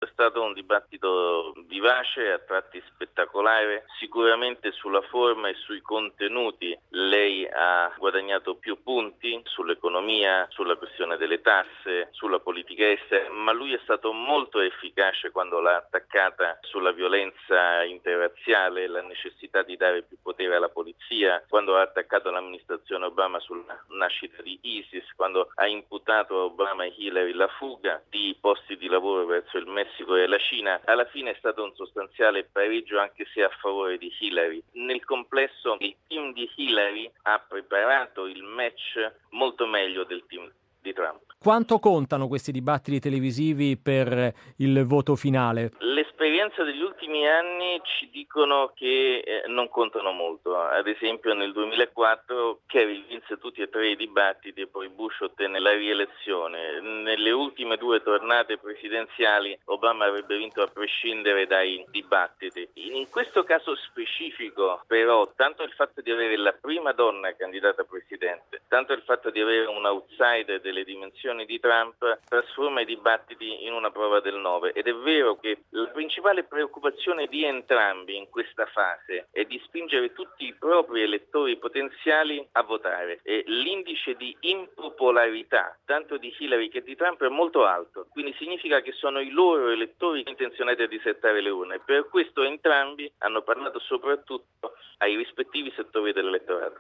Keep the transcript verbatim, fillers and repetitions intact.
È stato un dibattito vivace, a tratti spettacolare, sicuramente sulla forma e sui contenuti lei ha guadagnato più punti, sull'economia, sulla questione delle tasse, sulla politica estera, ma lui è stato molto efficace quando l'ha attaccata sulla violenza interrazziale, la necessità di dare più potere alla polizia, quando ha attaccato l'amministrazione Obama sulla nascita di ISIS, quando ha imputato a Obama e Hillary la fuga di posti di lavoro verso il Messico e la Cina. Alla fine è stato un sostanziale pareggio, anche se a favore di Hillary. Nel complesso il team di Hillary ha preparato il match molto meglio del team di Trump. Quanto contano questi dibattiti televisivi per il voto finale? L'esperienza degli ultimi anni ci dicono che eh, non contano molto. Ad esempio nel duemilaquattro Kerry vinse tutti e tre i dibattiti e poi Bush ottenne la rielezione. Nelle ultime due tornate presidenziali Obama avrebbe vinto a prescindere dai dibattiti. In questo caso specifico però tanto il fatto di avere la prima donna candidata a presidente, tanto il fatto di avere un outsider delle dimensioni di Trump trasforma i dibattiti in una prova del nove, ed è vero che la principale preoccupazione di entrambi in questa fase è di spingere tutti i propri elettori potenziali a votare, e l'indice di impopolarità tanto di Hillary che di Trump è molto alto, quindi significa che sono i loro elettori intenzionati a disertare le urne. Per questo entrambi hanno parlato soprattutto ai rispettivi settori dell'elettorato.